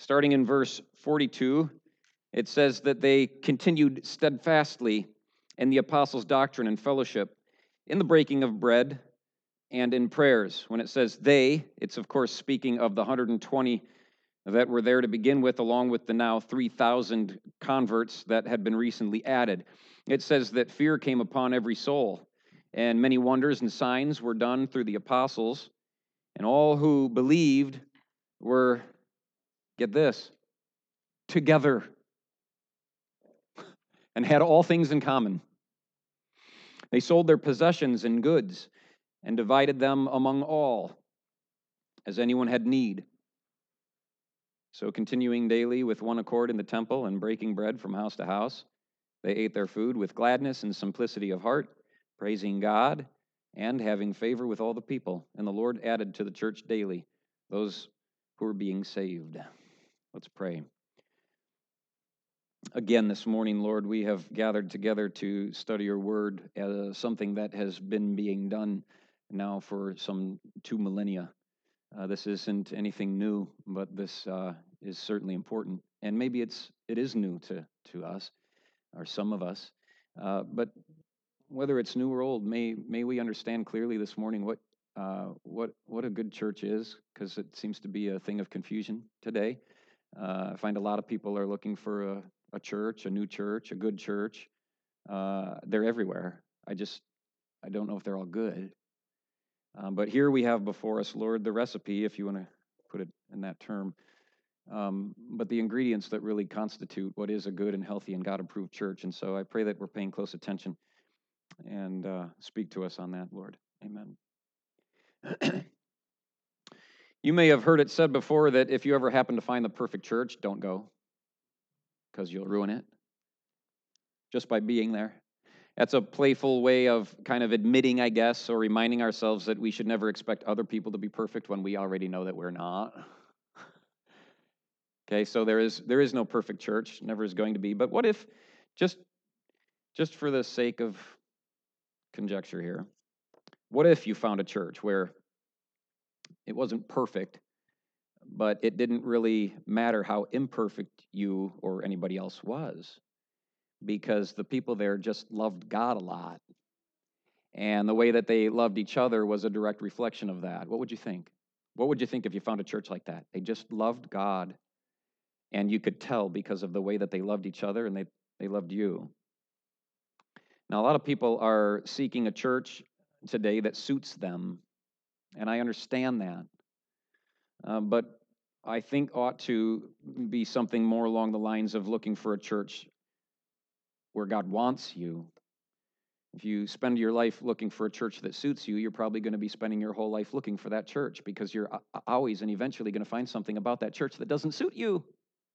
Starting in verse 42, it says that they continued steadfastly in the apostles' doctrine and fellowship, in the breaking of bread, and in prayers. When it says they, it's of course speaking of the 120 that were there to begin with, along with the now 3,000 converts that had been recently added. It says that fear came upon every soul, and many wonders and signs were done through the apostles, and all who believed were, get this, together, and had all things in common. They sold their possessions and goods and divided them among all, as anyone had need. So continuing daily with one accord in the temple and breaking bread from house to house, they ate their food with gladness and simplicity of heart, praising God and having favor with all the people. And the Lord added to the church daily those who were being saved. Let's pray. Again, this morning, Lord, we have gathered together to study your word as something that has been being done now for some 2 millennia. This isn't anything new, but this is certainly important. And maybe it is new to us, or some of us. But whether it's new or old, may we understand clearly this morning what a good church is, because it seems to be a thing of confusion today. I find a lot of people are looking for a church, a new church, a good church. They're everywhere. I don't know if they're all good. But here we have before us, Lord, the recipe, if you want to put it in that term, but the ingredients that really constitute what is a good and healthy and God-approved church. And so I pray that we're paying close attention and speak to us on that, Lord. Amen. You may have heard it said before that if you ever happen to find the perfect church, don't go, because you'll ruin it just by being there. That's a playful way of kind of admitting, I guess, or reminding ourselves that we should never expect other people to be perfect when we already know that we're not. Okay, so there is no perfect church, never is going to be. But what if, just for the sake of conjecture here, what if you found a church where it wasn't perfect, but it didn't really matter how imperfect you or anybody else was, because the people there just loved God a lot, and the way that they loved each other was a direct reflection of that? What would you think? What would you think if you found a church like that? They just loved God, and you could tell because of the way that they loved each other, and they loved you. Now, a lot of people are seeking a church today that suits them, and I understand that. But I think ought to be something more along the lines of looking for a church where God wants you. If you spend your life looking for a church that suits you, you're probably going to be spending your whole life looking for that church, because you're always and eventually going to find something about that church that doesn't suit you.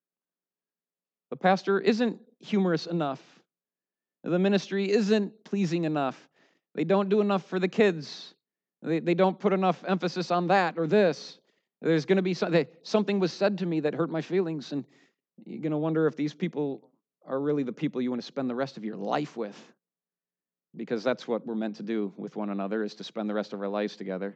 The pastor isn't humorous enough. The ministry isn't pleasing enough. They don't do enough for the kids. They don't put enough emphasis on that or this. There's going to be something was said to me that hurt my feelings, and you're going to wonder if these people are really the people you want to spend the rest of your life with, because that's what we're meant to do with one another, is to spend the rest of our lives together.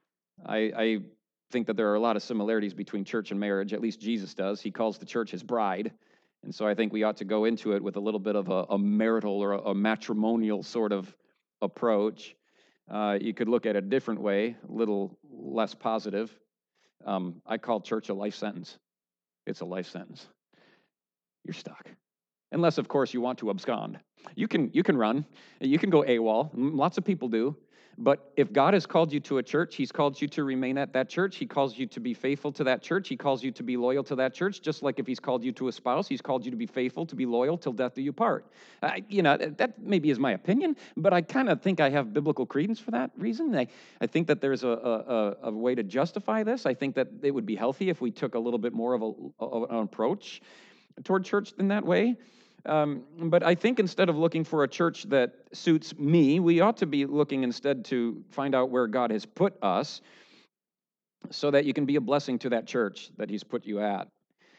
I think that there are a lot of similarities between church and marriage. At least Jesus does. He calls the church his bride. And so I think we ought to go into it with a little bit of a marital or a matrimonial sort of approach. You could look at it a different way, a little less positive. I call church a life sentence. It's a life sentence. You're stuck. Unless, of course, you want to abscond. You can run. You can go AWOL. Lots of people do. But if God has called you to a church, he's called you to remain at that church. He calls you to be faithful to that church. He calls you to be loyal to that church. Just like if he's called you to a spouse, he's called you to be faithful, to be loyal till death do you part. That maybe is my opinion, but I kind of think I have biblical credence for that reason. I think that there's a way to justify this. I think that it would be healthy if we took a little bit more of an approach toward church in that way. But I think instead of looking for a church that suits me, we ought to be looking instead to find out where God has put us, so that you can be a blessing to that church that he's put you at.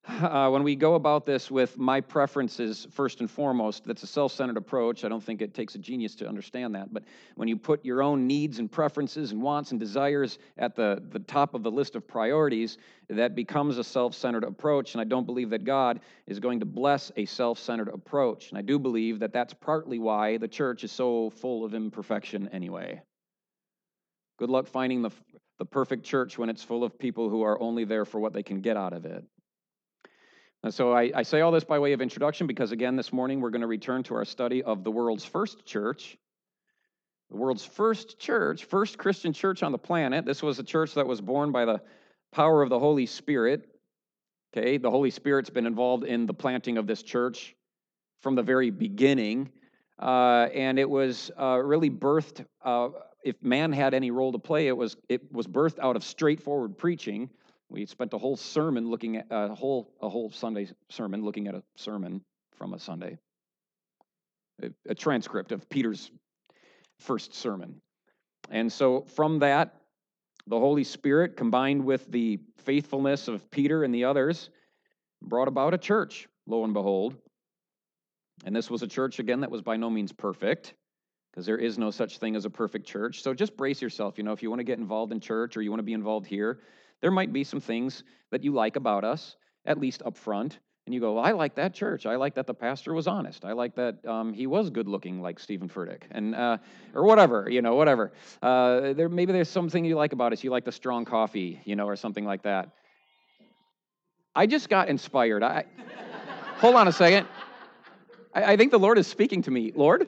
When we go about this with my preferences first and foremost, that's a self-centered approach. I don't think it takes a genius to understand that. But when you put your own needs and preferences and wants and desires at the top of the list of priorities, that becomes a self-centered approach. And I don't believe that God is going to bless a self-centered approach. And I do believe that that's partly why the church is so full of imperfection anyway. Good luck finding the perfect church when it's full of people who are only there for what they can get out of it. And so I say all this by way of introduction because, again, this morning we're going to return to our study of the world's first church. The world's first church, first Christian church on the planet. This was a church that was born by the power of the Holy Spirit. Okay, the Holy Spirit's been involved in the planting of this church from the very beginning. And it was really birthed, if man had any role to play, it was birthed out of straightforward preaching. We spent a whole sermon looking at a whole Sunday sermon looking at a sermon from a Sunday, a transcript of Peter's first sermon. And so from that, the Holy Spirit combined with the faithfulness of Peter and the others brought about a church, lo and behold. And this was a church, again, that was by no means perfect, because there is no such thing as a perfect church. So just brace yourself. If you want to get involved in church or you want to be involved here, there might be some things that you like about us, at least up front. And you go, well, I like that church. I like that the pastor was honest. I like that he was good looking like Stephen Furtick, and or whatever, whatever. Maybe there's something you like about us. You like the strong coffee, or something like that. I just got inspired. Hold on a second. I think the Lord is speaking to me. Lord?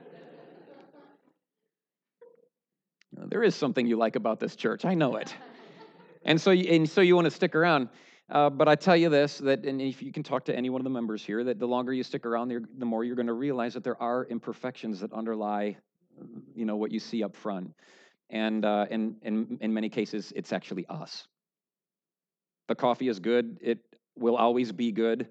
There is something you like about this church. I know it. And so you want to stick around. But I tell you this, that and if you can talk to any one of the members here, that the longer you stick around, the more you're going to realize that there are imperfections that underlie, what you see up front. And in many cases, it's actually us. The coffee is good. It will always be good.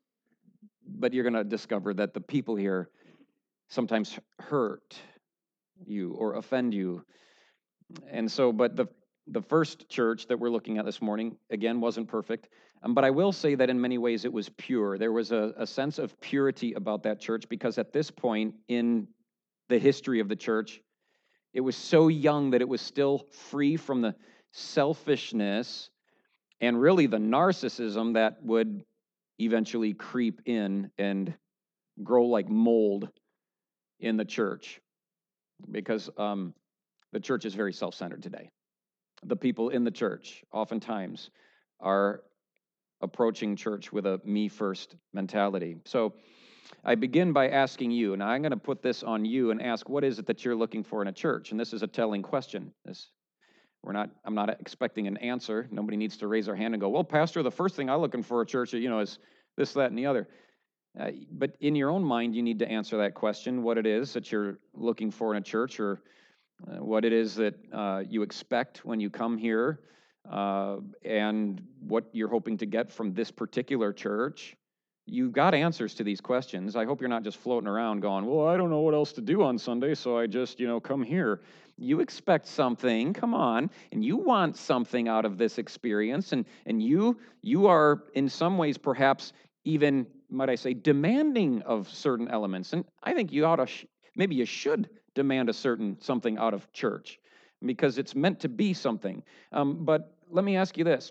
But you're going to discover that the people here sometimes hurt you or offend you. And so, but the first church that we're looking at this morning, again, wasn't perfect. But I will say that in many ways it was pure. There was a sense of purity about that church because at this point in the history of the church, it was so young that it was still free from the selfishness and really the narcissism that would eventually creep in and grow like mold in the church, because the church is very self-centered today. The people in the church oftentimes are approaching church with a me-first mentality. So I begin by asking you, and I'm going to put this on you and ask, what is it that you're looking for in a church? And this is a telling question. I'm not expecting an answer. Nobody needs to raise their hand and go, well, Pastor, the first thing I'm looking for a church, is this, that, and the other. But in your own mind, you need to answer that question, what it is that you're looking for in a church, or what it is that you expect when you come here, and what you're hoping to get from this particular church. You got answers to these questions. I hope you're not just floating around going, well, I don't know what else to do on Sunday, so I just, come here. You expect something, come on, and you want something out of this experience, and you are in some ways perhaps even, might I say, demanding of certain elements. And I think you ought to, maybe you should demand something out of church, because it's meant to be something. But let me ask you this.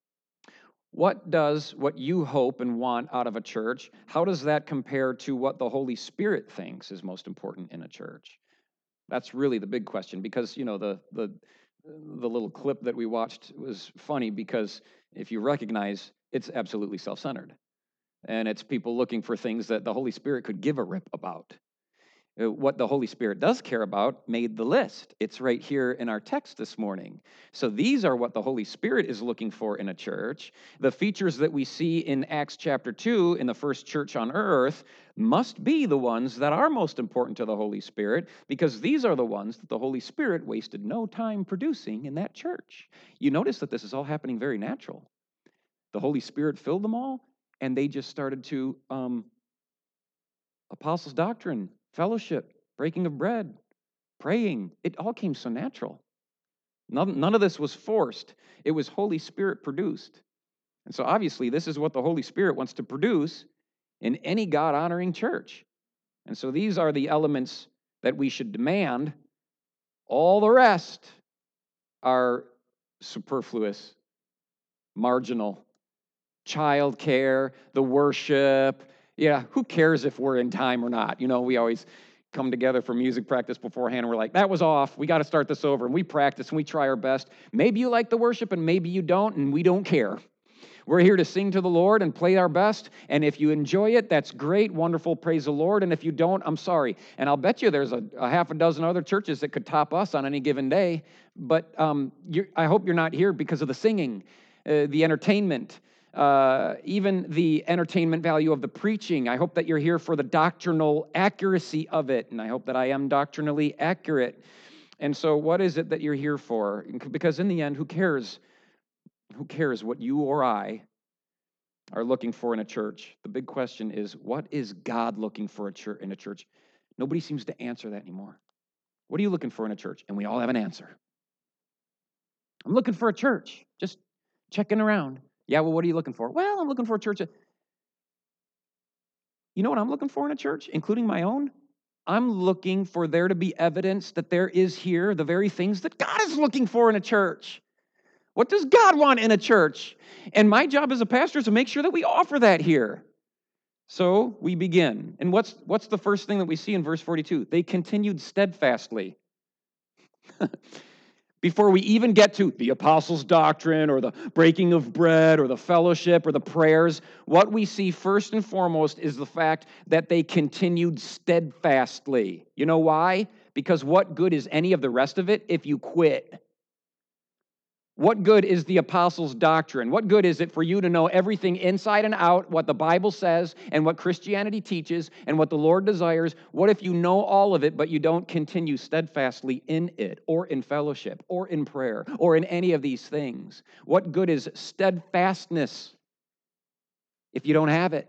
What you hope and want out of a church, how does that compare to what the Holy Spirit thinks is most important in a church? That's really the big question, because, the little clip that we watched was funny, because if you recognize, it's absolutely self-centered. And it's people looking for things that the Holy Spirit could give a rip about. What the Holy Spirit does care about made the list. It's right here in our text this morning. So these are what the Holy Spirit is looking for in a church. The features that we see in Acts chapter 2 in the first church on earth must be the ones that are most important to the Holy Spirit, because these are the ones that the Holy Spirit wasted no time producing in that church. You notice that this is all happening very natural. The Holy Spirit filled them all, and they just started to apostles' doctrine, fellowship, breaking of bread, praying. It all came so natural. None of this was forced. It was Holy Spirit produced. And so obviously, this is what the Holy Spirit wants to produce in any God-honoring church. And so these are the elements that we should demand. All the rest are superfluous, marginal. Childcare, the worship. Yeah, who cares if we're in time or not? We always come together for music practice beforehand, and we're like, that was off. We got to start this over. And we practice and we try our best. Maybe you like the worship and maybe you don't, and we don't care. We're here to sing to the Lord and play our best. And if you enjoy it, that's great, wonderful, praise the Lord. And if you don't, I'm sorry. And I'll bet you there's a half a dozen other churches that could top us on any given day. But I hope you're not here because of the singing, the entertainment, even the entertainment value of the preaching. I hope that you're here for the doctrinal accuracy of it. And I hope that I am doctrinally accurate. And so what is it that you're here for? Because in the end, who cares? Who cares what you or I are looking for in a church? The big question is, what is God looking for in a church? Nobody seems to answer that anymore. What are you looking for in a church? And we all have an answer. I'm looking for a church. Just checking around. Yeah, well, what are you looking for? Well, I'm looking for a church. You know what I'm looking for in a church, including my own? I'm looking for there to be evidence that there is here the very things that God is looking for in a church. What does God want in a church? And my job as a pastor is to make sure that we offer that here. So we begin. And what's the first thing that we see in verse 42? They continued steadfastly. Before we even get to the apostles' doctrine or the breaking of bread or the fellowship or the prayers, what we see first and foremost is the fact that they continued steadfastly. You know why? Because what good is any of the rest of it if you quit? What good is the apostles' doctrine? What good is it for you to know everything inside and out, what the Bible says and what Christianity teaches and what the Lord desires? What if you know all of it, but you don't continue steadfastly in it or in fellowship or in prayer or in any of these things? What good is steadfastness if you don't have it?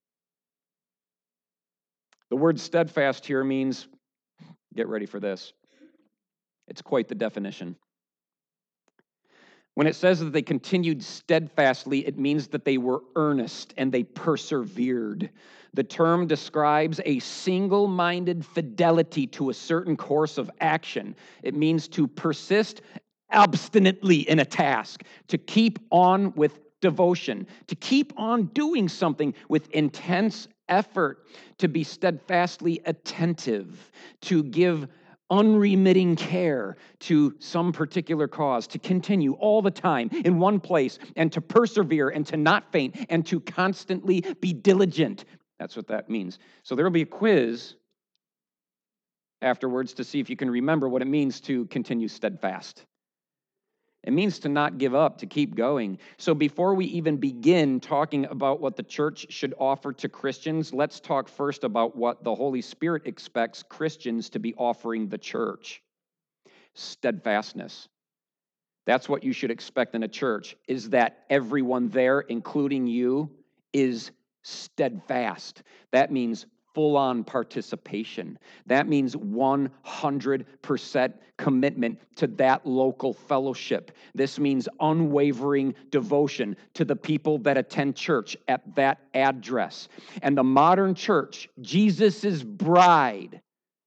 The word steadfast here means, get ready for this, it's quite the definition. When it says that they continued steadfastly, it means that they were earnest and they persevered. The term describes a single-minded fidelity to a certain course of action. It means to persist obstinately in a task, to keep on with devotion, to keep on doing something with intense effort, to be steadfastly attentive, to give unremitting care to some particular cause, to continue all the time in one place and to persevere and to not faint and to constantly be diligent. That's what that means. So there will be a quiz afterwards to see if you can remember what it means to continue steadfast. It means to not give up, to keep going. So before we even begin talking about what the church should offer to Christians, let's talk first about what the Holy Spirit expects Christians to be offering the church. Steadfastness. That's what you should expect in a church, is that everyone there, including you, is steadfast. That means full-on participation. That means 100% commitment to that local fellowship. This means unwavering devotion to the people that attend church at that address. And the modern church, Jesus' bride,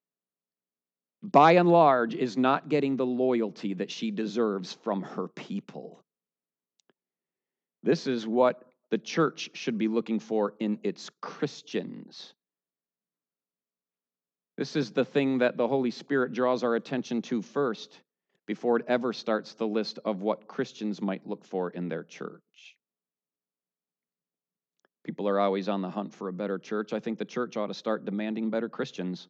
by and large, is not getting the loyalty that she deserves from her people. This is what the church should be looking for in its Christians. This is the thing that the Holy Spirit draws our attention to first before it ever starts the list of what Christians might look for in their church. People are always on the hunt for a better church. I think the church ought to start demanding better Christians.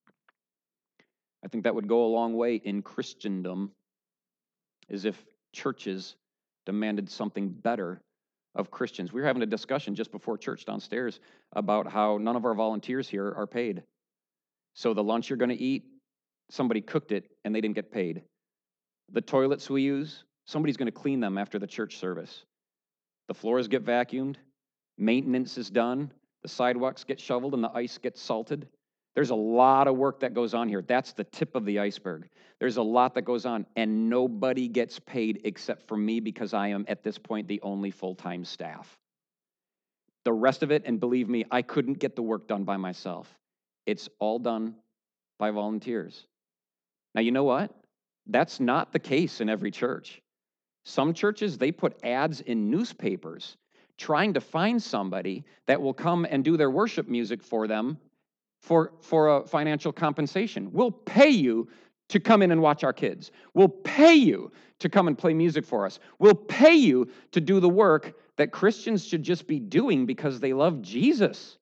I think that would go a long way in Christendom, is if churches demanded something better of Christians. We were having a discussion just before church downstairs about how none of our volunteers here are paid. So the lunch you're going to eat, somebody cooked it and they didn't get paid. The toilets we use, somebody's going to clean them after the church service. The floors get vacuumed, maintenance is done, the sidewalks get shoveled and the ice gets salted. There's a lot of work that goes on here. That's the tip of the iceberg. There's a lot that goes on, and nobody gets paid except for me because I am, at this point, the only full-time staff. The rest of it, and believe me, I couldn't get the work done by myself. It's all done by volunteers. Now, you know what? That's not the case in every church. Some churches, they put ads in newspapers trying to find somebody that will come and do their worship music for them for a financial compensation. We'll pay you to come in and watch our kids. We'll pay you to come and play music for us. We'll pay you to do the work that Christians should just be doing because they love Jesus.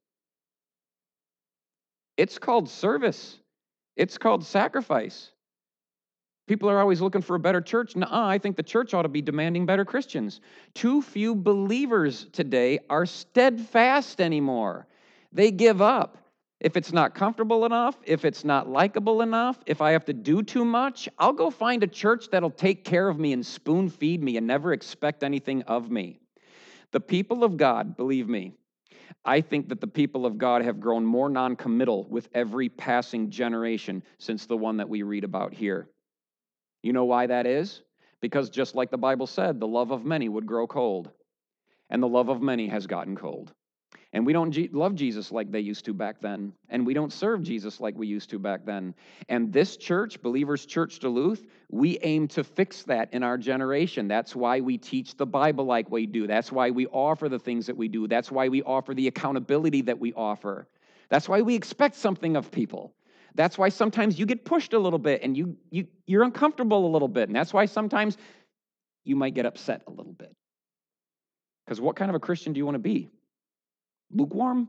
It's called service. It's called sacrifice. People are always looking for a better church. Nuh-uh, I think the church ought to be demanding better Christians. Too few believers today are steadfast anymore. They give up. If it's not comfortable enough, if it's not likable enough, if I have to do too much, I'll go find a church that'll take care of me and spoon feed me and never expect anything of me. The people of God, believe me, I think that the people of God have grown more non-committal with every passing generation since the one that we read about here. You know why that is? Because just like the Bible said, the love of many would grow cold. And the love of many has gotten cold. And we don't love Jesus like they used to back then. And we don't serve Jesus like we used to back then. And this church, Believers Church Duluth, we aim to fix that in our generation. That's why we teach the Bible like we do. That's why we offer the things that we do. That's why we offer the accountability that we offer. That's why we expect something of people. That's why sometimes you get pushed a little bit and you're uncomfortable a little bit. And that's why sometimes you might get upset a little bit. Because what kind of a Christian do you want to be? Lukewarm?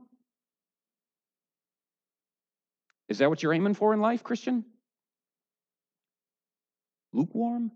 Is that what you're aiming for in life, Christian? Lukewarm?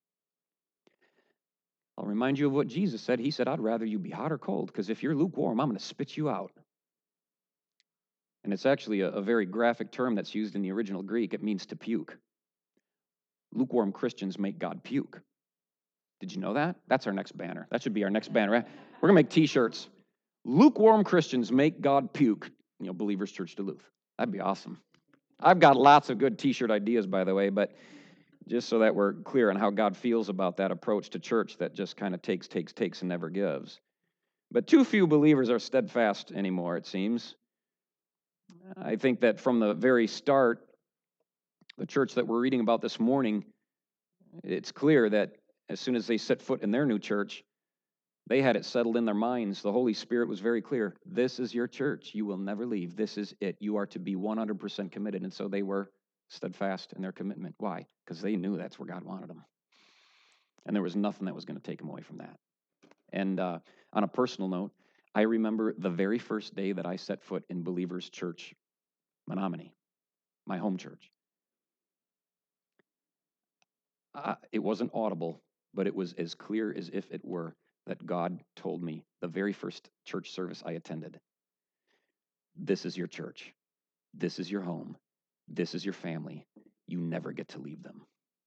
I'll remind you of what Jesus said. He said, I'd rather you be hot or cold, because if you're lukewarm, I'm going to spit you out. And it's actually a very graphic term that's used in the original Greek. It means to puke. Lukewarm Christians make God puke. Did you know that? That's our next banner. That should be our next banner, right? We're going to make t-shirts. Lukewarm Christians make God puke. Believers Church Duluth. That'd be awesome. I've got lots of good t-shirt ideas, by the way, but just so that we're clear on how God feels about that approach to church that just kind of takes, and never gives. But too few believers are steadfast anymore, it seems. I think that from the very start, the church that we're reading about this morning, it's clear that as soon as they set foot in their new church, they had it settled in their minds. The Holy Spirit was very clear. This is your church. You will never leave. This is it. You are to be 100% committed. And so they were steadfast in their commitment. Why? Because they knew that's where God wanted them. And there was nothing that was going to take them away from that. And on a personal note, I remember the very first day that I set foot in Believers Church, Menominee, my home church. It wasn't audible, but it was as clear as if it were that God told me the very first church service I attended. This is your church. This is your home. This is your family. You never get to leave them.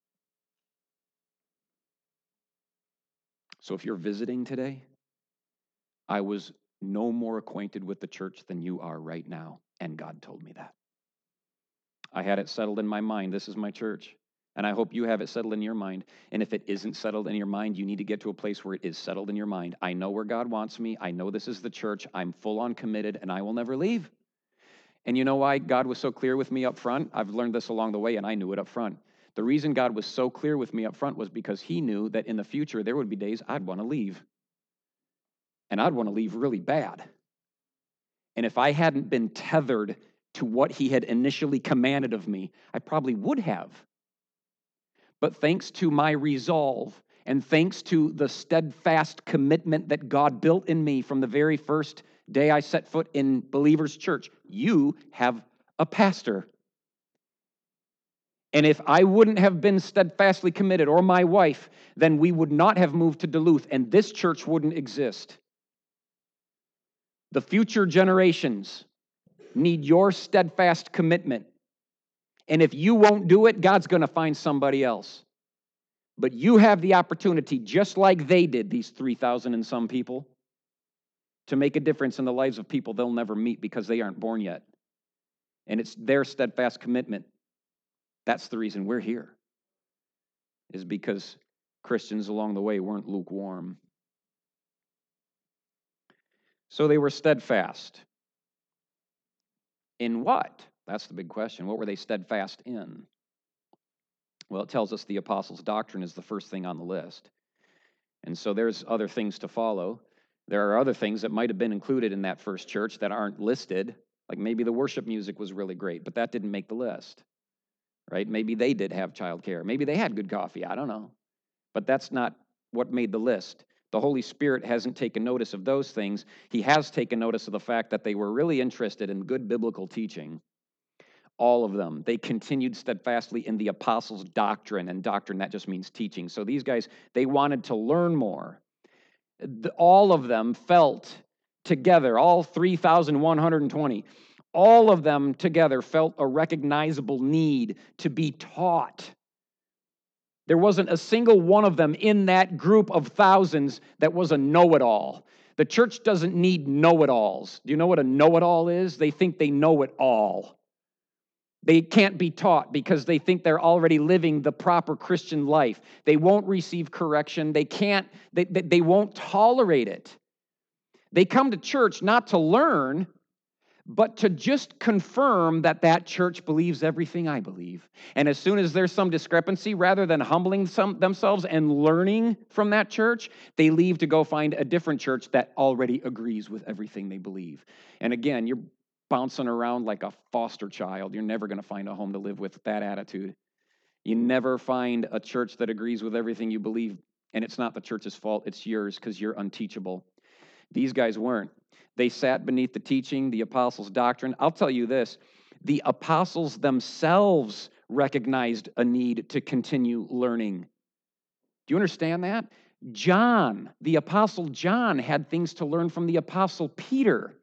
So if you're visiting today, I was no more acquainted with the church than you are right now, and God told me that. I had it settled in my mind. This is my church. And I hope you have it settled in your mind. And if it isn't settled in your mind, you need to get to a place where it is settled in your mind. I know where God wants me. I know this is the church. I'm full on committed, and I will never leave. And you know why God was so clear with me up front? I've learned this along the way, and I knew it up front. The reason God was so clear with me up front was because he knew that in the future there would be days I'd want to leave. And I'd want to leave really bad. And if I hadn't been tethered to what he had initially commanded of me, I probably would have. But thanks to my resolve and thanks to the steadfast commitment that God built in me from the very first day I set foot in Believers Church, you have a pastor. And if I wouldn't have been steadfastly committed, or my wife, then we would not have moved to Duluth, and this church wouldn't exist. The future generations need your steadfast commitment. And if you won't do it, God's going to find somebody else. But you have the opportunity, just like they did, these 3,000 and some people, to make a difference in the lives of people they'll never meet because they aren't born yet. And it's their steadfast commitment. That's the reason we're here, is because Christians along the way weren't lukewarm. So they were steadfast. In what? That's the big question. What were they steadfast in? Well, it tells us the apostles' doctrine is the first thing on the list. And so there's other things to follow. There are other things that might have been included in that first church that aren't listed. Like maybe the worship music was really great, but that didn't make the list, right? Maybe they did have childcare. Maybe they had good coffee. I don't know. But that's not what made the list. The Holy Spirit hasn't taken notice of those things. He has taken notice of the fact that they were really interested in good biblical teaching. All of them. They continued steadfastly in the apostles' doctrine, and doctrine, that just means teaching. So these guys, they wanted to learn more. All of them felt together, all 3,120, all of them together felt a recognizable need to be taught. There wasn't a single one of them in that group of thousands that was a know-it-all. The church doesn't need know-it-alls. Do you know what a know-it-all is? They think they know it all. They can't be taught because they think they're already living the proper Christian life. They won't receive correction. They won't tolerate it. They come to church not to learn, but to just confirm that that church believes everything I believe. And as soon as there's some discrepancy, rather than humbling themselves and learning from that church, they leave to go find a different church that already agrees with everything they believe. And again, you're bouncing around like a foster child. You're never going to find a home to live with that attitude. You never find a church that agrees with everything you believe, and it's not the church's fault, it's yours because you're unteachable. These guys weren't. They sat beneath the teaching, the apostles' doctrine. I'll tell you this, the apostles themselves recognized a need to continue learning. Do you understand that? John, the apostle John, had things to learn from the apostle Peter.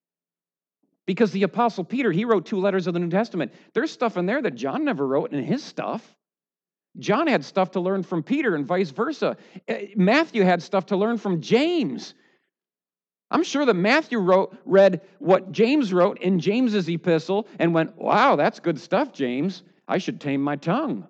Because the apostle Peter, he wrote 2 letters of the New Testament. There's stuff in there that John never wrote in his stuff. John had stuff to learn from Peter and vice versa. Matthew had stuff to learn from James. I'm sure that Matthew read what James wrote in James's epistle and went, wow, that's good stuff, James. I should tame my tongue.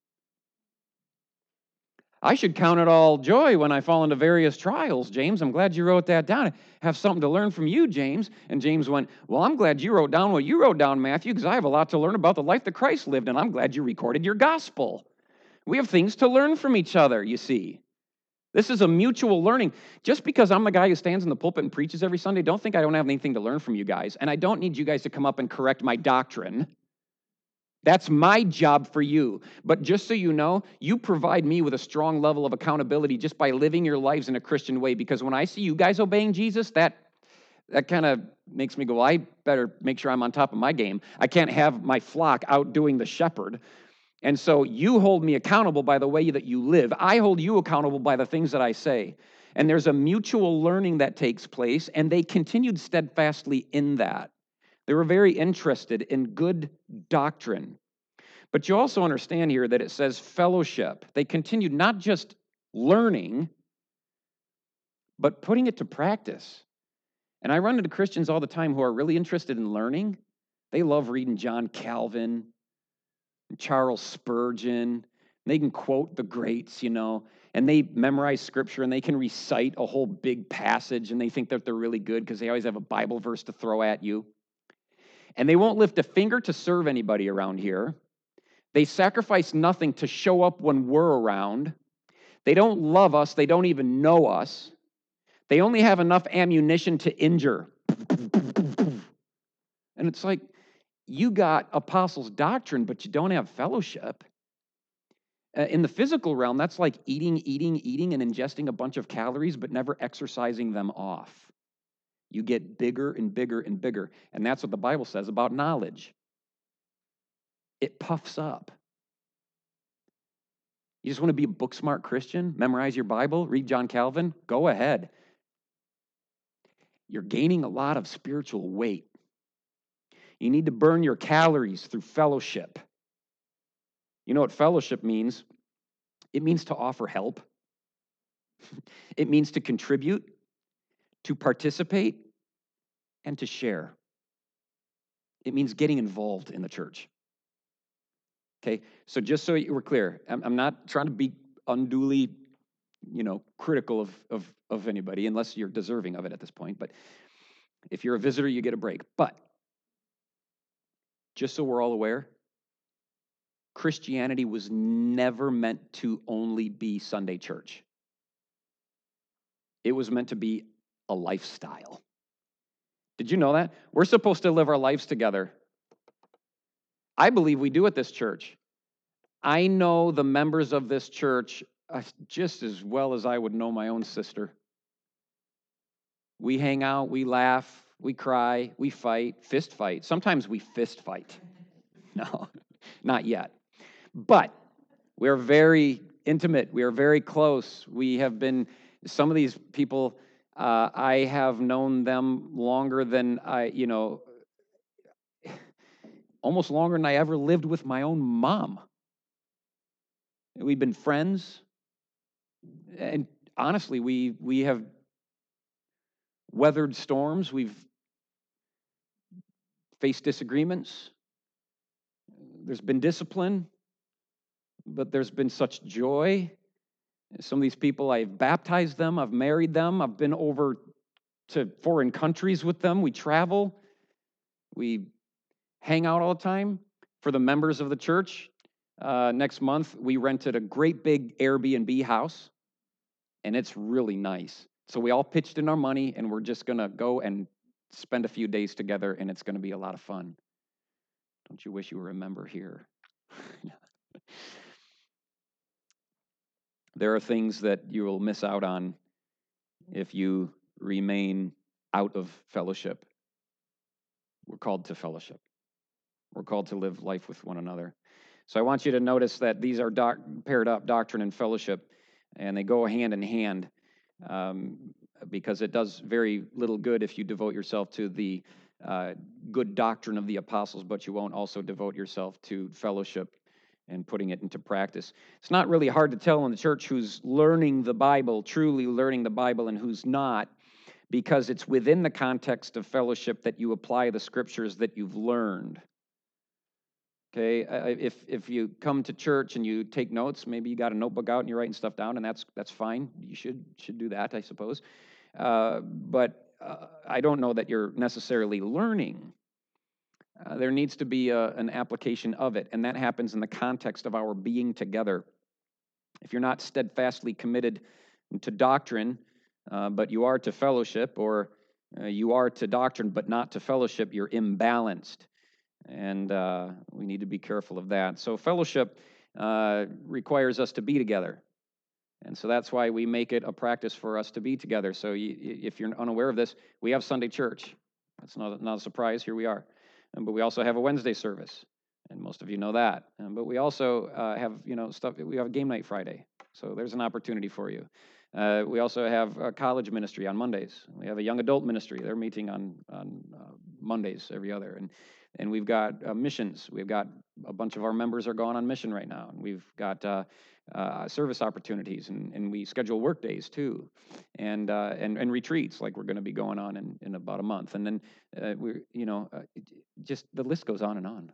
I should count it all joy when I fall into various trials, James. I'm glad you wrote that down. I have something to learn from you, James. And James went, well, I'm glad you wrote down what you wrote down, Matthew, because I have a lot to learn about the life that Christ lived, and I'm glad you recorded your gospel. We have things to learn from each other, you see. This is a mutual learning. Just because I'm the guy who stands in the pulpit and preaches every Sunday, don't think I don't have anything to learn from you guys. And I don't need you guys to come up and correct my doctrine. That's my job for you. But just so you know, you provide me with a strong level of accountability just by living your lives in a Christian way. Because when I see you guys obeying Jesus, that kind of makes me go, well, I better make sure I'm on top of my game. I can't have my flock outdoing the shepherd. And so you hold me accountable by the way that you live. I hold you accountable by the things that I say. And there's a mutual learning that takes place, and they continued steadfastly in that. They were very interested in good doctrine. But you also understand here that it says fellowship. They continued not just learning, but putting it to practice. And I run into Christians all the time who are really interested in learning. They love reading John Calvin, Charles Spurgeon. They can quote the greats, and they memorize scripture and they can recite a whole big passage and they think that they're really good because they always have a Bible verse to throw at you. And they won't lift a finger to serve anybody around here. They sacrifice nothing to show up when we're around. They don't love us. They don't even know us. They only have enough ammunition to injure. And it's like, you got apostles' doctrine, but you don't have fellowship. In the physical realm, that's like eating, and ingesting a bunch of calories, but never exercising them off. You get bigger and bigger and bigger. And that's what the Bible says about knowledge. It puffs up. You just want to be a book-smart Christian? Memorize your Bible? Read John Calvin? Go ahead. You're gaining a lot of spiritual weight. You need to burn your calories through fellowship. You know what fellowship means? It means to offer help. It means to contribute, to participate, and to share. It means getting involved in the church. Okay, so just so we're clear, I'm not trying to be unduly, critical of anybody, unless you're deserving of it at this point. But if you're a visitor, you get a break. But just so we're all aware, Christianity was never meant to only be Sunday church. It was meant to be a lifestyle. Did you know that? We're supposed to live our lives together. I believe we do at this church. I know the members of this church just as well as I would know my own sister. We hang out, we laugh, we cry, we fight, fist fight. Sometimes we fist fight. No, not yet. But we're very intimate. We are very close. We have been, some of these people, I have known them longer than almost longer than I ever lived with my own mom. We've been friends. And honestly, we have weathered storms. We've faced disagreements. There's been discipline, but there's been such joy. Some of these people, I've baptized them, I've married them, I've been over to foreign countries with them. We travel, we hang out all the time. For the members of the church, next month, we rented a great big Airbnb house, and it's really nice. So we all pitched in our money, and we're just going to go and spend a few days together, and it's going to be a lot of fun. Don't you wish you were a member here? There are things that you will miss out on if you remain out of fellowship. We're called to fellowship. We're called to live life with one another. So I want you to notice that these are paired up, doctrine and fellowship, and they go hand in hand, because it does very little good if you devote yourself to the good doctrine of the apostles, but you won't also devote yourself to fellowship and putting it into practice. It's not really hard to tell in the church who's learning the Bible, truly learning the Bible, and who's not, because it's within the context of fellowship that you apply the scriptures that you've learned. Okay, if you come to church and you take notes, maybe you got a notebook out and you're writing stuff down, and that's fine. You should do that, I suppose. But I don't know that you're necessarily learning. There needs to be an application of it, and that happens in the context of our being together. If you're not steadfastly committed to doctrine, but you are to fellowship, or you are to doctrine but not to fellowship, you're imbalanced. And we need to be careful of that. So fellowship requires us to be together. And so that's why we make it a practice for us to be together. So if you're unaware of this, we have Sunday church. That's not a surprise. Here we are. But we also have a Wednesday service, and most of you know that. But we also have stuff. We have a game night Friday, so there's an opportunity for you. We also have a college ministry on Mondays. We have a young adult ministry. They're meeting on Mondays every other, and we've got missions. We've got a bunch of our members are gone on mission right now, and we've got service opportunities, and we schedule work days too, and retreats like we're going to be going on in about a month, and then just the list goes on and on.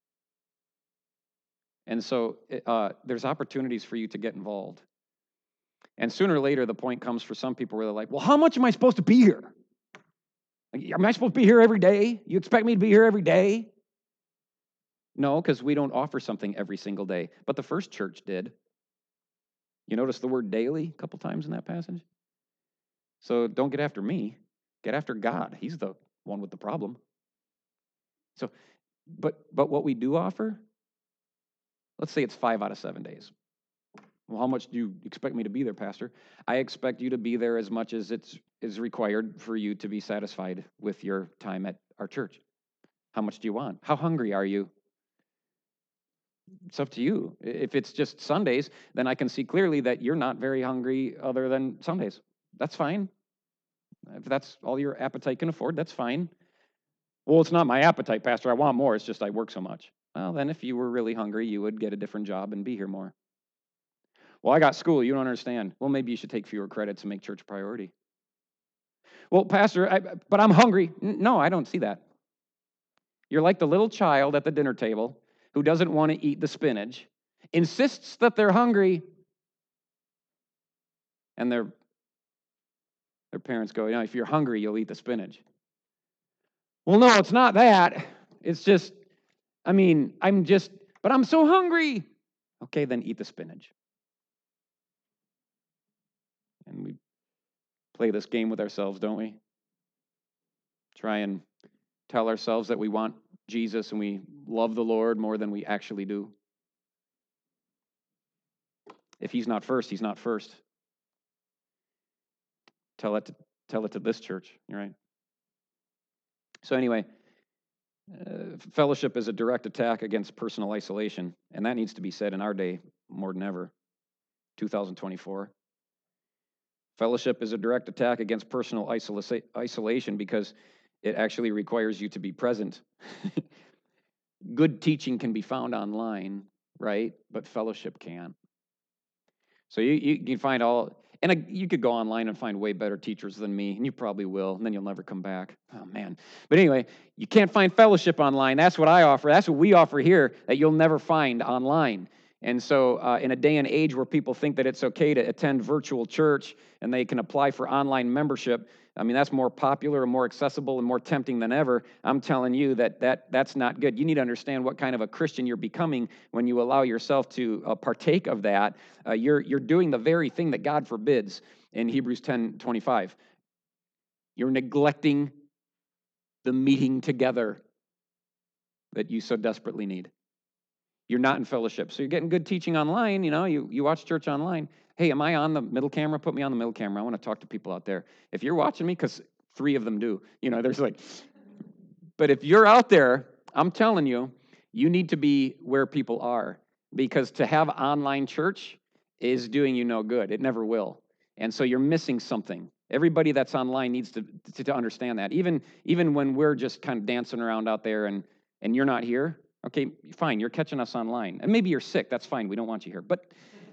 And so there's opportunities for you to get involved. And sooner or later, the point comes for some people where they're like, well, how much am I supposed to be here? Am I supposed to be here every day? You expect me to be here every day? No, because we don't offer something every single day. But the first church did. You notice the word daily a couple times in that passage? So don't get after me. Get after God. He's the one with the problem. So, but what we do offer, let's say it's 5 out of 7 days. Well, how much do you expect me to be there, Pastor? I expect you to be there as much as it is required for you to be satisfied with your time at our church. How much do you want? How hungry are you? It's up to you. If it's just Sundays, then I can see clearly that you're not very hungry other than Sundays. That's fine. If that's all your appetite can afford, that's fine. Well, it's not my appetite, Pastor. I want more. It's just I work so much. Well, then if you were really hungry, you would get a different job and be here more. Well, I got school. You don't understand. Well, maybe you should take fewer credits and make church a priority. Well, Pastor, but I'm hungry. No, I don't see that. You're like the little child at the dinner table who doesn't want to eat the spinach, insists that they're hungry, and their parents go, if you're hungry, you'll eat the spinach. Well, no, it's not that. It's just, but I'm so hungry. Okay, then eat the spinach. And we play this game with ourselves, don't we? Try and tell ourselves that we want Jesus and we love the Lord more than we actually do. If he's not first, he's not first. Tell it to this church, right? So anyway, fellowship is a direct attack against personal isolation, and that needs to be said in our day more than ever, 2024. Fellowship is a direct attack against personal isolation because it actually requires you to be present. Good teaching can be found online, right? But fellowship can't. So you can find you could go online and find way better teachers than me, and you probably will, and then you'll never come back. Oh, man. But anyway, you can't find fellowship online. That's what I offer. That's what we offer here that you'll never find online. And so in a day and age where people think that it's okay to attend virtual church and they can apply for online membership, that's more popular and more accessible and more tempting than ever. I'm telling you that's not good. You need to understand what kind of a Christian you're becoming when you allow yourself to partake of that. You're doing the very thing that God forbids in Hebrews 10:25. You're neglecting the meeting together that you so desperately need. You're not in fellowship. So you're getting good teaching online, you watch church online. Hey, am I on the middle camera? Put me on the middle camera. I want to talk to people out there. If you're watching me, because 3 of them do, but if you're out there, I'm telling you, you need to be where people are, because to have online church is doing you no good. It never will. And so you're missing something. Everybody that's online needs to understand that. Even when we're just kind of dancing around out there and you're not here, okay, fine, you're catching us online. And maybe you're sick, that's fine, we don't want you here. But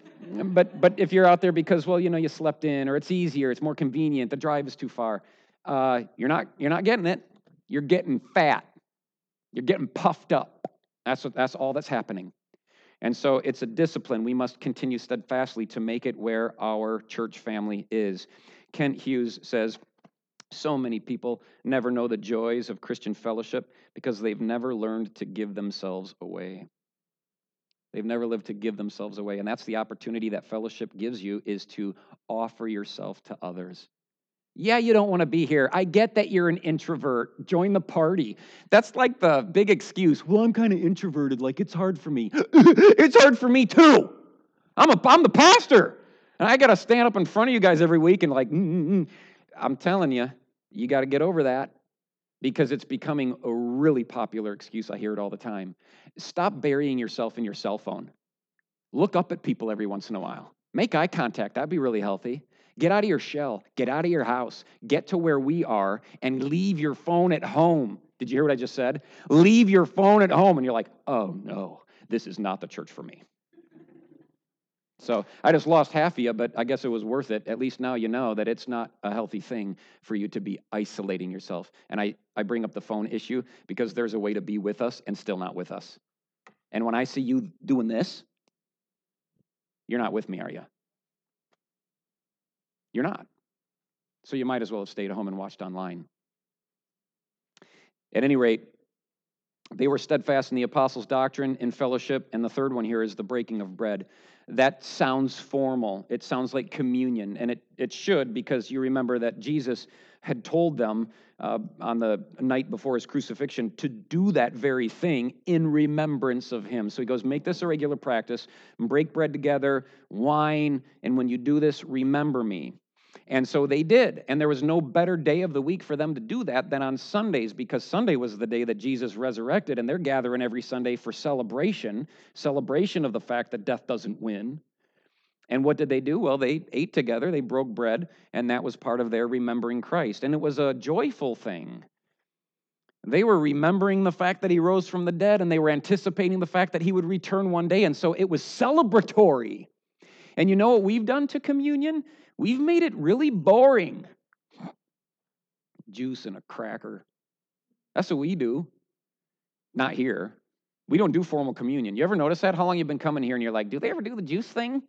if you're out there because, you slept in, or it's easier, it's more convenient, the drive is too far, you're not getting it. You're getting fat. You're getting puffed up. That's all that's happening. And so it's a discipline. We must continue steadfastly to make it where our church family is. Kent Hughes says, so many people never know the joys of Christian fellowship because they've never learned to give themselves away. They've never lived to give themselves away. And that's the opportunity that fellowship gives you, is to offer yourself to others. Yeah, you don't want to be here. I get that you're an introvert. Join the party. That's like the big excuse. Well, I'm kind of introverted. Like, it's hard for me. It's hard for me too. I'm the pastor. And I got to stand up in front of you guys every week and I'm telling you, you got to get over that, because it's becoming a really popular excuse. I hear it all the time. Stop burying yourself in your cell phone. Look up at people every once in a while. Make eye contact. That'd be really healthy. Get out of your shell. Get out of your house. Get to where we are and leave your phone at home. Did you hear what I just said? Leave your phone at home. And you're like, oh no, this is not the church for me. So I just lost half of you, but I guess it was worth it. At least now you know that it's not a healthy thing for you to be isolating yourself. And I bring up the phone issue because there's a way to be with us and still not with us. And when I see you doing this, you're not with me, are you? You're not. So you might as well have stayed at home and watched online. At any rate, they were steadfast in the apostles' doctrine, in fellowship, and the third one here is the breaking of bread. That sounds formal. It sounds like communion, and it should, because you remember that Jesus had told them on the night before his crucifixion to do that very thing in remembrance of him. So he goes, make this a regular practice, break bread together, wine, and when you do this, remember me. And so they did. And there was no better day of the week for them to do that than on Sundays, because Sunday was the day that Jesus resurrected, and they're gathering every Sunday for celebration of the fact that death doesn't win. And what did they do? Well, they ate together, they broke bread, and that was part of their remembering Christ. And it was a joyful thing. They were remembering the fact that he rose from the dead, and they were anticipating the fact that he would return one day. And so it was celebratory. And you know what we've done to communion? We've made it really boring. Juice and a cracker. That's what we do. Not here. We don't do formal communion. You ever notice that? How long you've been coming here and you're like, do they ever do the juice thing?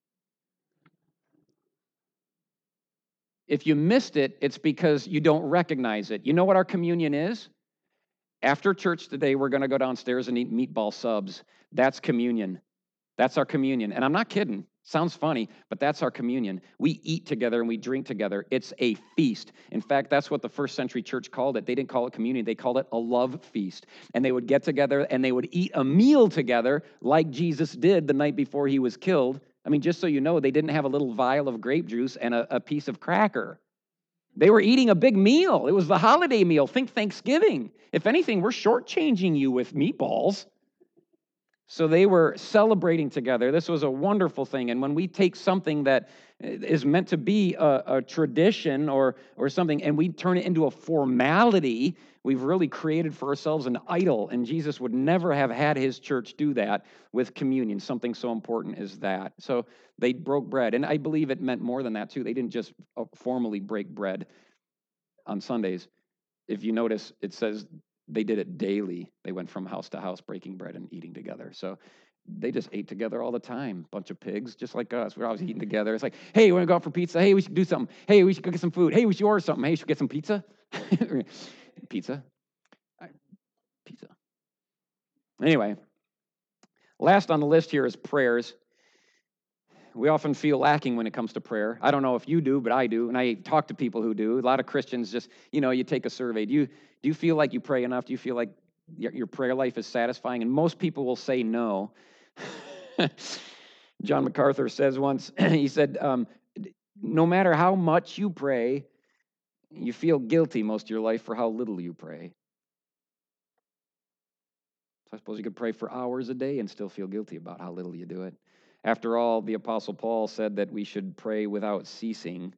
If you missed it, it's because you don't recognize it. You know what our communion is? After church today, we're going to go downstairs and eat meatball subs. That's communion. That's our communion. And I'm not kidding. Sounds funny, but that's our communion. We eat together and we drink together. It's a feast. In fact, that's what the first century church called it. They didn't call it communion, they called it a love feast. And they would get together and they would eat a meal together like Jesus did the night before he was killed. I mean, just so you know, they didn't have a little vial of grape juice and a piece of cracker. They were eating a big meal. It was the holiday meal. Think Thanksgiving. If anything, we're shortchanging you with meatballs. So they were celebrating together. This was a wonderful thing. And when we take something that is meant to be a tradition or something, and we turn it into a formality, we've really created for ourselves an idol. And Jesus would never have had his church do that with communion, something so important as that. So they broke bread. And I believe it meant more than that, too. They didn't just formally break bread on Sundays. If you notice, it says they did it daily. They went from house to house breaking bread and eating together. So they just ate together all the time. Bunch of pigs, just like us. We're always eating together. It's like, hey, you want to go out for pizza? Hey, we should do something. Hey, we should go get some food. Hey, we should order something. Hey, we should get some pizza. Pizza. Pizza. Anyway, last on the list here is prayers. We often feel lacking when it comes to prayer. I don't know if you do, but I do. And I talk to people who do. A lot of Christians just, you take a survey. Do you feel like you pray enough? Do you feel like your prayer life is satisfying? And most people will say no. John MacArthur says once, he said, no matter how much you pray, you feel guilty most of your life for how little you pray. So I suppose you could pray for hours a day and still feel guilty about how little you do it. After all, the Apostle Paul said that we should pray without ceasing,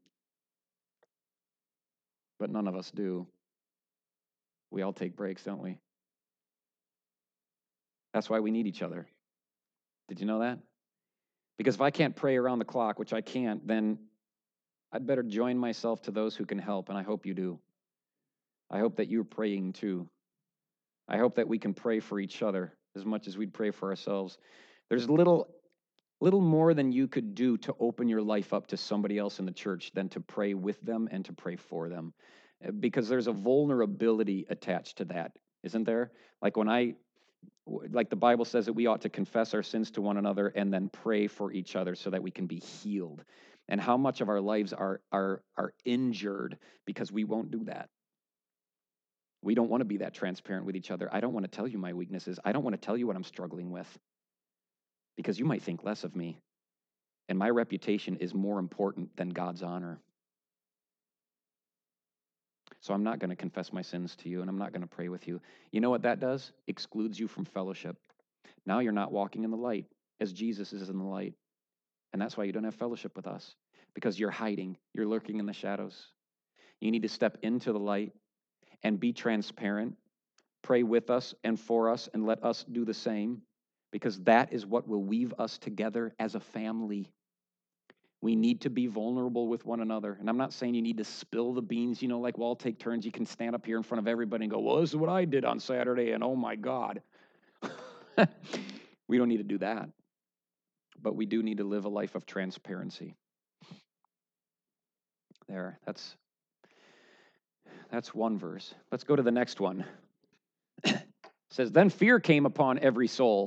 but none of us do. We all take breaks, don't we? That's why we need each other. Did you know that? Because if I can't pray around the clock, which I can't, then I'd better join myself to those who can help, and I hope you do. I hope that you're praying too. I hope that we can pray for each other as much as we'd pray for ourselves. There's little more than you could do to open your life up to somebody else in the church than to pray with them and to pray for them. Because there's a vulnerability attached to that, isn't there? Like like the Bible says that we ought to confess our sins to one another and then pray for each other so that we can be healed. And how much of our lives are injured because we won't do that. We don't want to be that transparent with each other. I don't want to tell you my weaknesses. I don't want to tell you what I'm struggling with because you might think less of me. And my reputation is more important than God's honor. So I'm not going to confess my sins to you, and I'm not going to pray with you. You know what that does? Excludes you from fellowship. Now you're not walking in the light as Jesus is in the light. And that's why you don't have fellowship with us, because you're hiding. You're lurking in the shadows. You need to step into the light and be transparent. Pray with us and for us, and let us do the same, because that is what will weave us together as a family. We need to be vulnerable with one another. And I'm not saying you need to spill the beans, like we'll all take turns. You can stand up here in front of everybody and go, well, this is what I did on Saturday, and oh my God. We don't need to do that. But we do need to live a life of transparency. There, that's one verse. Let's go to the next one. It says, then fear came upon every soul.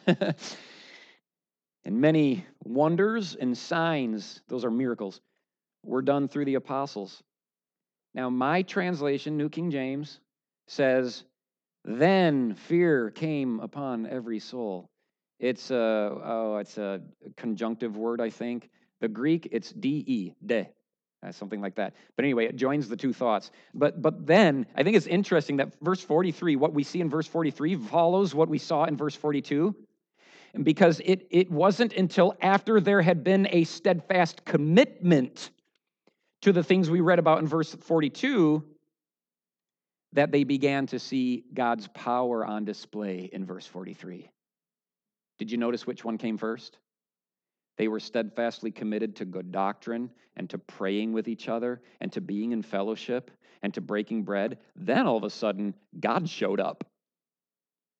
And many wonders and signs, those are miracles, were done through the apostles. Now, my translation, New King James, says, then fear came upon every soul. It's a conjunctive word, I think. The Greek, it's de, something like that. But anyway, it joins the two thoughts. But then, I think it's interesting that verse 43, what we see in verse 43 follows what we saw in verse 42. Because it wasn't until after there had been a steadfast commitment to the things we read about in verse 42 that they began to see God's power on display in verse 43. Did you notice which one came first? They were steadfastly committed to good doctrine and to praying with each other and to being in fellowship and to breaking bread. Then all of a sudden, God showed up.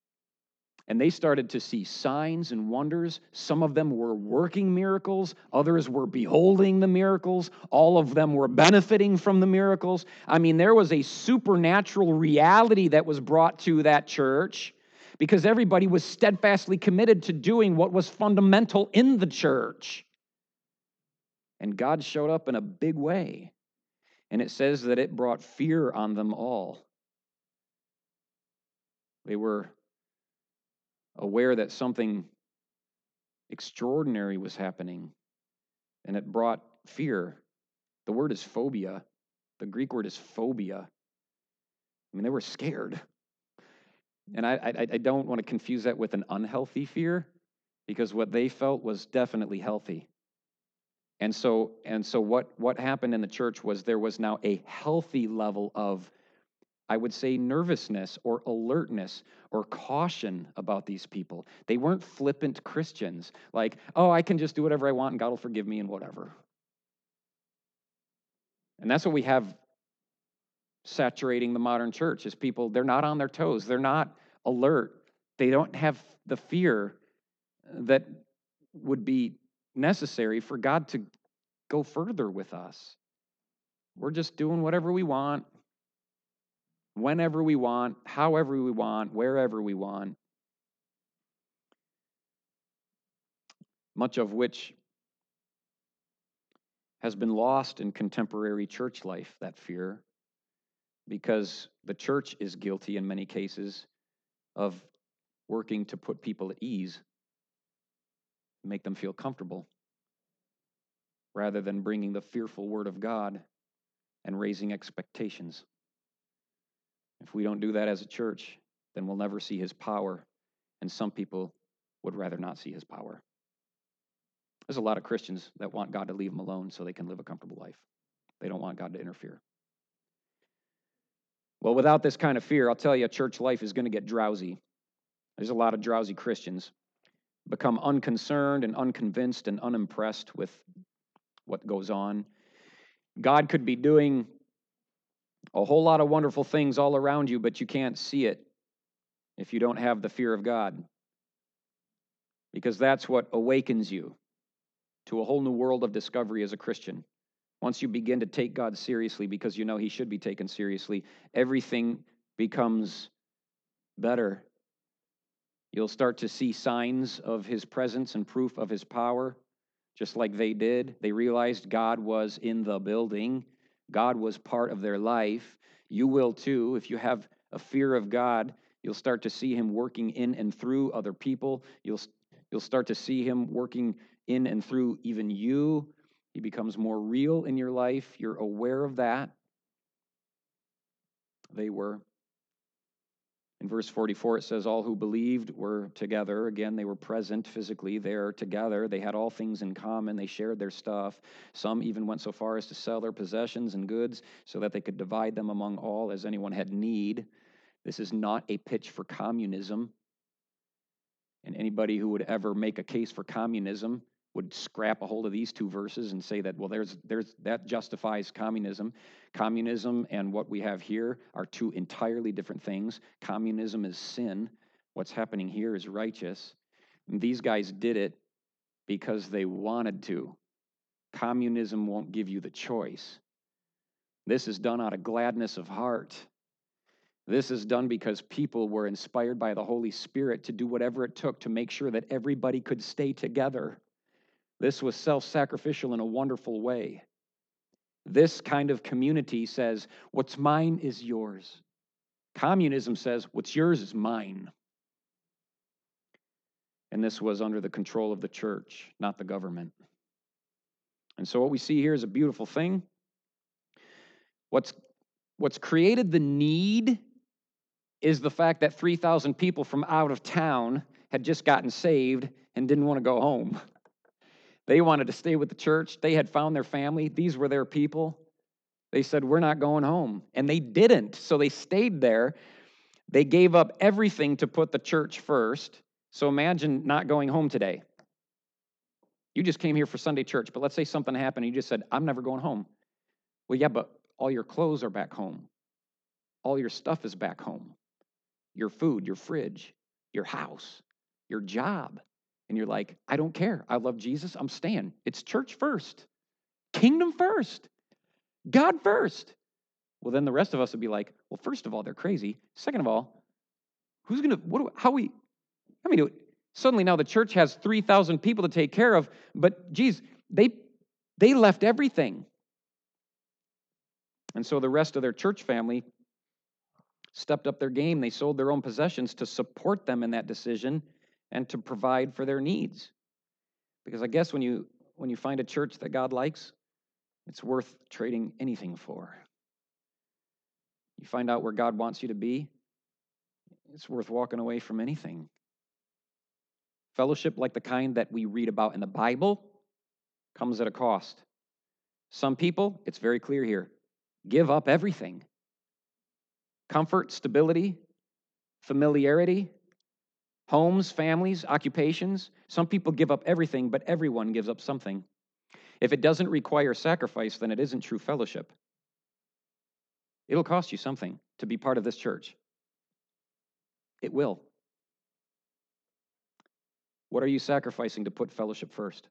And they started to see signs and wonders. Some of them were working miracles. Others were beholding the miracles. All of them were benefiting from the miracles. I mean, there was a supernatural reality that was brought to that church because everybody was steadfastly committed to doing what was fundamental in the church. And God showed up in a big way. And it says that it brought fear on them all. They were aware that something extraordinary was happening, and it brought fear. The word is phobia. The Greek word is phobia. I mean, they were scared. And I don't want to confuse that with an unhealthy fear, because what they felt was definitely healthy. And so what happened in the church was there was now a healthy level of, I would say, nervousness or alertness or caution about these people. They weren't flippant Christians, like, oh, I can just do whatever I want and God will forgive me and whatever. And that's what we have saturating the modern church is people, they're not on their toes. They're not alert. They don't have the fear that would be necessary for God to go further with us. We're just doing whatever we want, whenever we want, however we want, wherever we want. Much of which has been lost in contemporary church life, that fear, because the church is guilty in many cases of working to put people at ease, make them feel comfortable, rather than bringing the fearful word of God and raising expectations. If we don't do that as a church, then we'll never see his power, and some people would rather not see his power. There's a lot of Christians that want God to leave them alone so they can live a comfortable life. They don't want God to interfere. Well, without this kind of fear, I'll tell you, church life is going to get drowsy. There's a lot of drowsy Christians become unconcerned and unconvinced and unimpressed with what goes on. God could be doing a whole lot of wonderful things all around you, but you can't see it if you don't have the fear of God, because that's what awakens you to a whole new world of discovery as a Christian. Once you begin to take God seriously, because you know he should be taken seriously, everything becomes better. You'll start to see signs of his presence and proof of his power, just like they did. They realized God was in the building. God was part of their life. You will too. If you have a fear of God, you'll start to see him working in and through other people. You'll start to see him working in and through even you. He becomes more real in your life. You're aware of that. They were. In verse 44, it says, all who believed were together. Again, they were present physically there together. They had all things in common. They shared their stuff. Some even went so far as to sell their possessions and goods so that they could divide them among all as anyone had need. This is not a pitch for communism. And anybody who would ever make a case for communism would scrap a hold of these two verses and say that, well, there's that justifies communism. Communism and what we have here are two entirely different things. Communism is sin. What's happening here is righteous. And these guys did it because they wanted to. Communism won't give you the choice. This is done out of gladness of heart. This is done because people were inspired by the Holy Spirit to do whatever it took to make sure that everybody could stay together. This was self-sacrificial in a wonderful way. This kind of community says, what's mine is yours. Communism says, what's yours is mine. And this was under the control of the church, not the government. And so what we see here is a beautiful thing. What's created the need is the fact that 3,000 people from out of town had just gotten saved and didn't want to go home. They wanted to stay with the church. They had found their family. These were their people. They said, we're not going home. And they didn't. So they stayed there. They gave up everything to put the church first. So imagine not going home today. You just came here for Sunday church, but let's say something happened and you just said, I'm never going home. Well, yeah, but all your clothes are back home. All your stuff is back home. Your food, your fridge, your house, your job. And you're like, I don't care. I love Jesus. I'm staying. It's church first, kingdom first, God first. Well, then the rest of us would be like, well, first of all, they're crazy. Second of all, who's going to, suddenly now the church has 3,000 people to take care of, but geez, they left everything. And so the rest of their church family stepped up their game. They sold their own possessions to support them in that decision and to provide for their needs. Because I guess when you find a church that God likes, it's worth trading anything for. You find out where God wants you to be, it's worth walking away from anything. Fellowship like the kind that we read about in the Bible comes at a cost. Some people, it's very clear here, give up everything. Comfort, stability, familiarity, homes, families, occupations. Some people give up everything, but everyone gives up something. If it doesn't require sacrifice, then it isn't true fellowship. It'll cost you something to be part of this church. It will. What are you sacrificing to put fellowship first?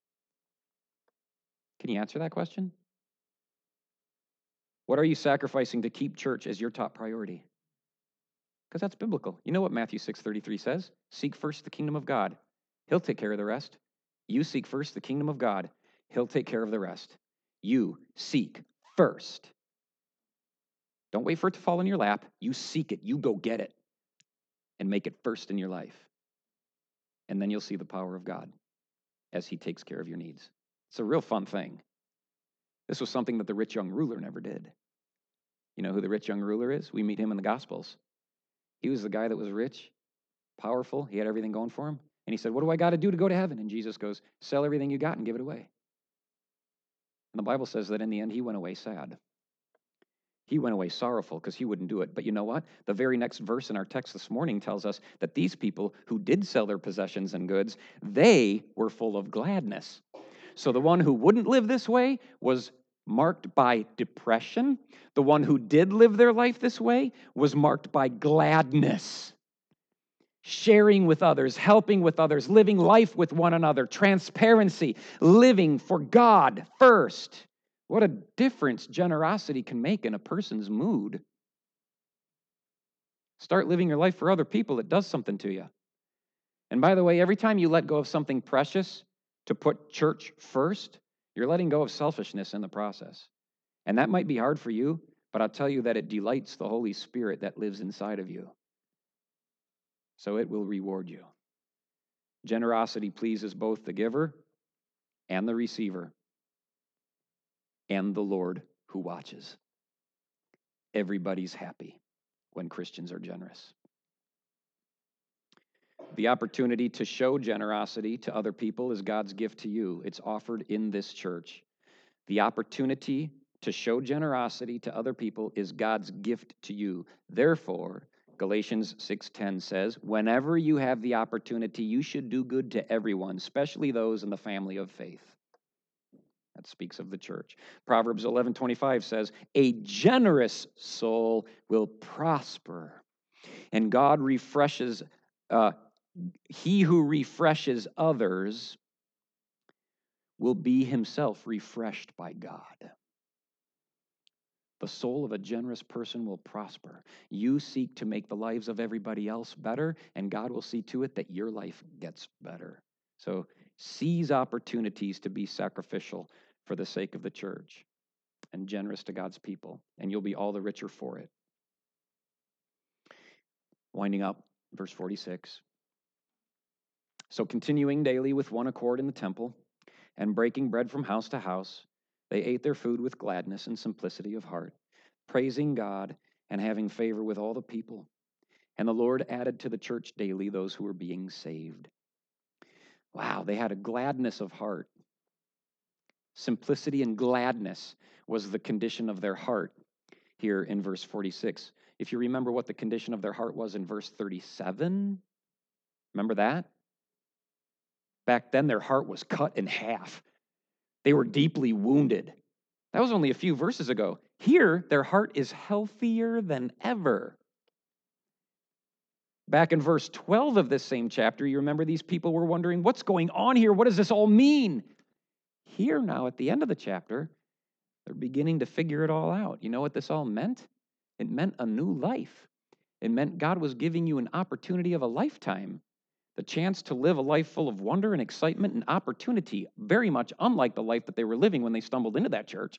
Can you answer that question? What are you sacrificing to keep church as your top priority? Because that's biblical. You know what Matthew 6:33 says? Seek first the kingdom of God. He'll take care of the rest. You seek first the kingdom of God. He'll take care of the rest. You seek first. Don't wait for it to fall in your lap. You seek it. You go get it and make it first in your life. And then you'll see the power of God as he takes care of your needs. It's a real fun thing. This was something that the rich young ruler never did. You know who the rich young ruler is? We meet him in the Gospels. He was the guy that was rich, powerful. He had everything going for him. And he said, what do I got to do to go to heaven? And Jesus goes, sell everything you got and give it away. And the Bible says that in the end, he went away sad. He went away sorrowful because he wouldn't do it. But you know what? The very next verse in our text this morning tells us that these people who did sell their possessions and goods, they were full of gladness. So the one who wouldn't live this way was marked by depression. The one who did live their life this way was marked by gladness. Sharing with others, helping with others, living life with one another, transparency, living for God first. What a difference generosity can make in a person's mood. Start living your life for other people. It does something to you. And by the way, every time you let go of something precious to put church first, you're letting go of selfishness in the process. And that might be hard for you, but I'll tell you that it delights the Holy Spirit that lives inside of you. So it will reward you. Generosity pleases both the giver and the receiver and the Lord who watches. Everybody's happy when Christians are generous. The opportunity to show generosity to other people is God's gift to you. It's offered in this church. The opportunity to show generosity to other people is God's gift to you. Therefore, Galatians 6:10 says, whenever you have the opportunity, you should do good to everyone, especially those in the family of faith. That speaks of the church. Proverbs 11:25 says, a generous soul will prosper, and God refreshes, he who refreshes others will be himself refreshed by God. The soul of a generous person will prosper. You seek to make the lives of everybody else better, and God will see to it that your life gets better. So seize opportunities to be sacrificial for the sake of the church and generous to God's people, and you'll be all the richer for it. Winding up, verse 46. So continuing daily with one accord in the temple and breaking bread from house to house, they ate their food with gladness and simplicity of heart, praising God and having favor with all the people. And the Lord added to the church daily those who were being saved. Wow, they had a gladness of heart. Simplicity and gladness was the condition of their heart here in verse 46. If you remember what the condition of their heart was in verse 37, remember that? Back then, their heart was cut in half. They were deeply wounded. That was only a few verses ago. Here, their heart is healthier than ever. Back in verse 12 of this same chapter, you remember these people were wondering, what's going on here? What does this all mean? Here now, at the end of the chapter, they're beginning to figure it all out. You know what this all meant? It meant a new life. It meant God was giving you an opportunity of a lifetime, the chance to live a life full of wonder and excitement and opportunity, very much unlike the life that they were living when they stumbled into that church.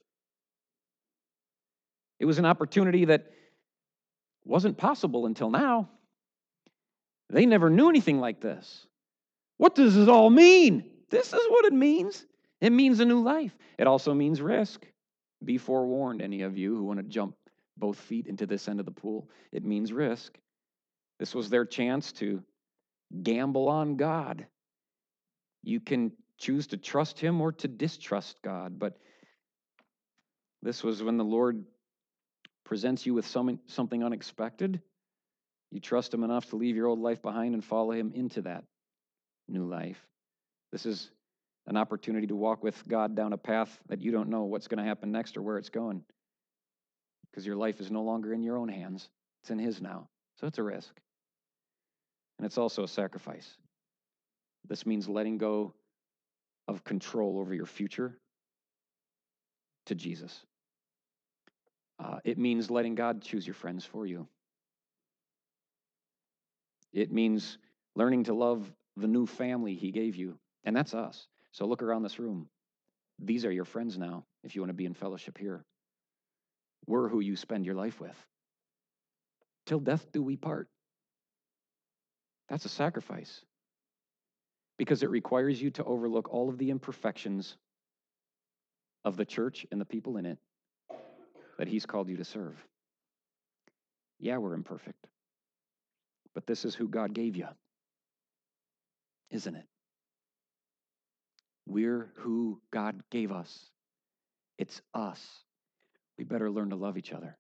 It was an opportunity that wasn't possible until now. They never knew anything like this. What does this all mean? This is what it means. It means a new life. It also means risk. Be forewarned, any of you who want to jump both feet into this end of the pool. It means risk. This was their chance to gamble on God. You can choose to trust him or to distrust God, but this was when the Lord presents you with something unexpected. You trust him enough to leave your old life behind and follow him into that new life. This is an opportunity to walk with God down a path that you don't know what's going to happen next or where it's going, because your life is no longer in your own hands. It's in his now. So it's a risk. And it's also a sacrifice. This means letting go of control over your future to Jesus. It means letting God choose your friends for you. It means learning to love the new family he gave you, and that's us. So look around this room. These are your friends now, if you want to be in fellowship here. We're who you spend your life with. Till death do we part. That's a sacrifice, because it requires you to overlook all of the imperfections of the church and the people in it that he's called you to serve. Yeah, we're imperfect, but this is who God gave you, isn't it? We're who God gave us. It's us. We better learn to love each other.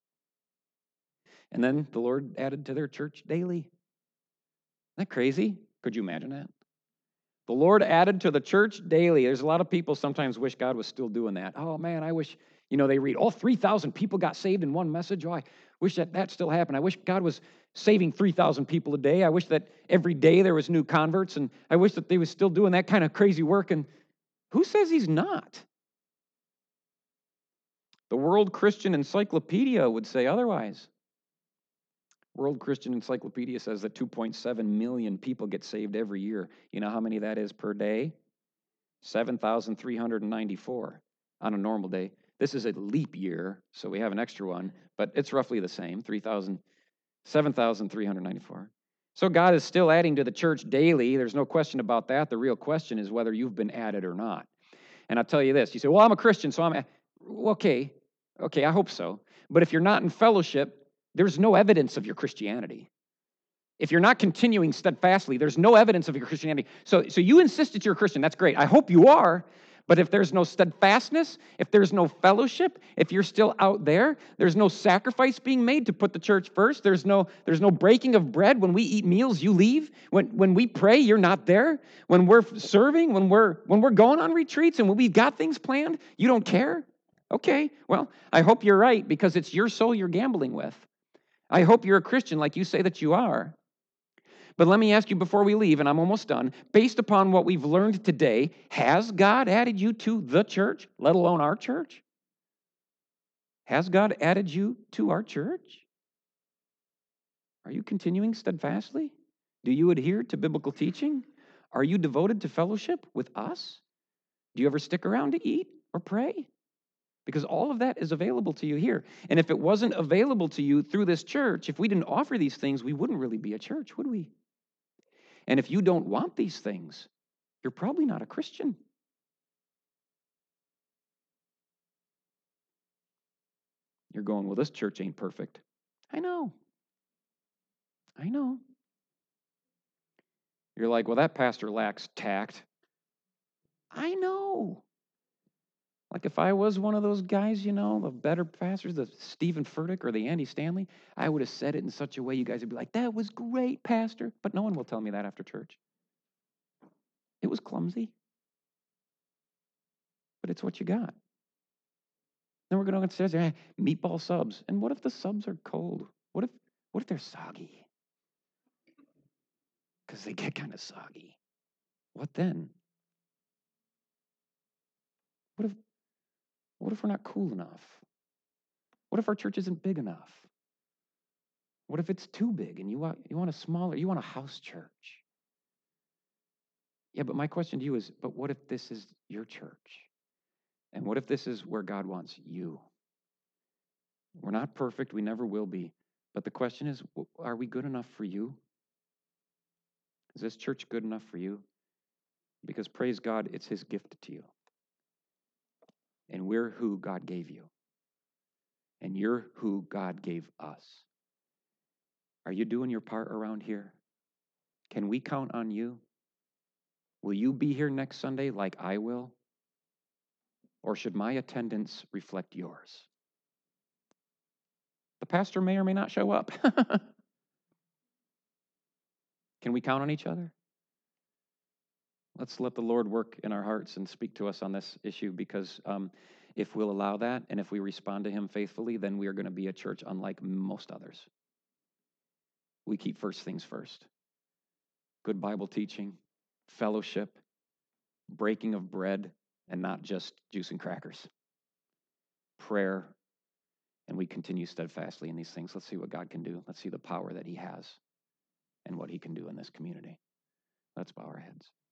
And then the Lord added to their church daily. Isn't that crazy? Could you imagine that? The Lord added to the church daily. There's a lot of people sometimes wish God was still doing that. Oh man, I wish, they read, 3,000 people got saved in one message. Oh, I wish that still happened. I wish God was saving 3,000 people a day. I wish that every day there was new converts, and I wish that they was still doing that kind of crazy work. And who says he's not? The World Christian Encyclopedia would say otherwise. World Christian Encyclopedia says that 2.7 million people get saved every year. You know how many that is per day? 7,394 on a normal day. This is a leap year, so we have an extra one, but it's roughly the same, 7,394. So God is still adding to the church daily. There's no question about that. The real question is whether you've been added or not. And I'll tell you this. You say, well, I'm a Christian, so I'm... Okay, I hope so. But if you're not in fellowship, there's no evidence of your Christianity. If you're not continuing steadfastly, there's no evidence of your Christianity. So you insist that you're a Christian. That's great. I hope you are. But if there's no steadfastness, if there's no fellowship, if you're still out there, there's no sacrifice being made to put the church first. There's no breaking of bread. When we eat meals, you leave. When we pray, you're not there. When we're serving, when we're going on retreats and when we've got things planned, you don't care. Okay, well, I hope you're right, because it's your soul you're gambling with. I hope you're a Christian like you say that you are. But let me ask you before we leave, and I'm almost done, based upon what we've learned today, has God added you to the church, let alone our church? Has God added you to our church? Are you continuing steadfastly? Do you adhere to biblical teaching? Are you devoted to fellowship with us? Do you ever stick around to eat or pray? Because all of that is available to you here. And if it wasn't available to you through this church, if we didn't offer these things, we wouldn't really be a church, would we? And if you don't want these things, you're probably not a Christian. You're going, well, this church ain't perfect. I know. You're like, well, that pastor lacks tact. I know. Like if I was one of those guys, the better pastors, the Stephen Furtick or the Andy Stanley, I would have said it in such a way you guys would be like, that was great, pastor. But no one will tell me that after church. It was clumsy. But it's what you got. Then we're going to go upstairs, meatball subs. And what if the subs are cold? What if they're soggy? because they get kind of soggy. What then? What if we're not cool enough? What if our church isn't big enough? What if it's too big and you want a smaller, you want a house church? Yeah, but my question to you is, but what if this is your church? And what if this is where God wants you? We're not perfect, we never will be. But the question is, are we good enough for you? Is this church good enough for you? Because praise God, it's his gift to you. And we're who God gave you. And you're who God gave us. Are you doing your part around here? Can we count on you? Will you be here next Sunday like I will? Or should my attendance reflect yours? The pastor may or may not show up. Can we count on each other? Let's let the Lord work in our hearts and speak to us on this issue, because if we'll allow that and if we respond to him faithfully, then we are going to be a church unlike most others. We keep first things first. Good Bible teaching, fellowship, breaking of bread, and not just juice and crackers. Prayer, and we continue steadfastly in these things. Let's see what God can do. Let's see the power that he has and what he can do in this community. Let's bow our heads.